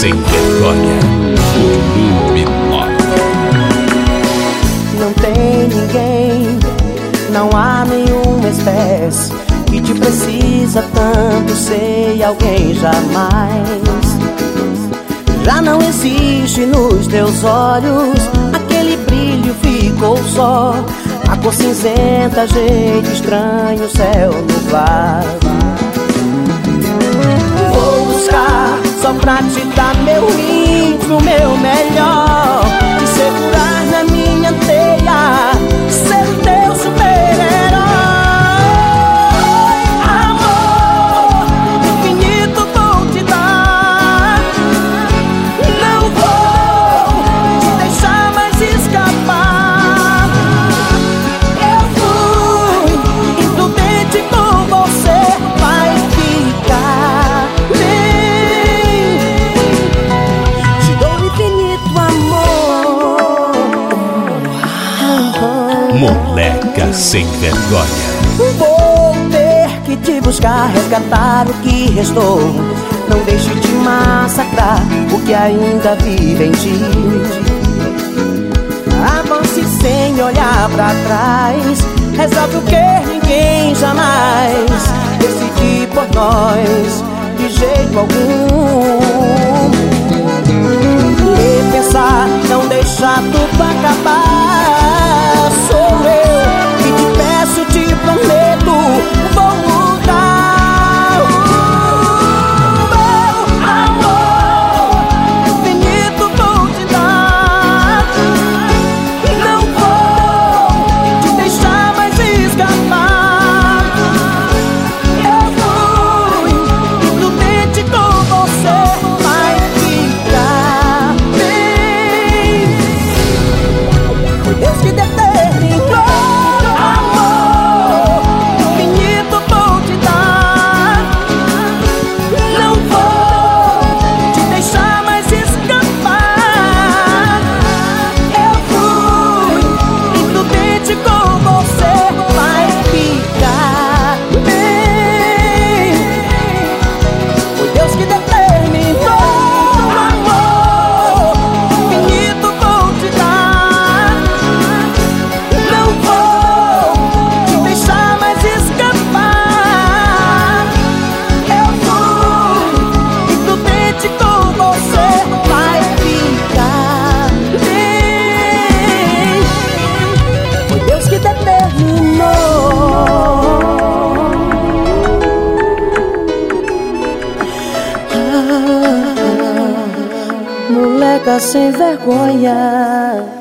Sem Vergonha, volume 9. Não tem ninguém, não há nenhuma espécie que te precisa tanto, sei alguém jamais. Já não existe nos teus olhos aquele brilho, ficou só a cor cinzenta, jeito estranho, céu nublado. Vou buscar só pra te dar meu íntimo, meu melhor, e segurar na minha teia, ser o teu super-herói. Amor infinito vou te dar, não vou te deixar mais escapar. Eu fui imprudente com você, vai ficar bem. Te dou infinito amor. Moleca Sem Vergonha. Vou ter que te buscar, resgatar o que restou. Não deixe de massacrar o que ainda vive em ti. Avance sem olhar pra trás, resolve o que ninguém jamais decidiu por nós, de jeito algum. Repensar, não deixar tudo acabar. Sou eu que te peço, te prometo, vou mudar. Meu amor infinito vou te dar, não vou te deixar mais escapar. Eu fui imprudente com você, vai ficar bem. Foi Deus que determinou. Amor infinito vou te dar, não vou te deixar mais escapar. Eu fui imprudente com você, vai ficar bem. Foi Deus que determinou. Amor infinito vou te dar, não vou te deixar mais escapar. Eu fui imprudente com você, vai ficar bem. Foi Deus que determinou. Moleca sem vergonha.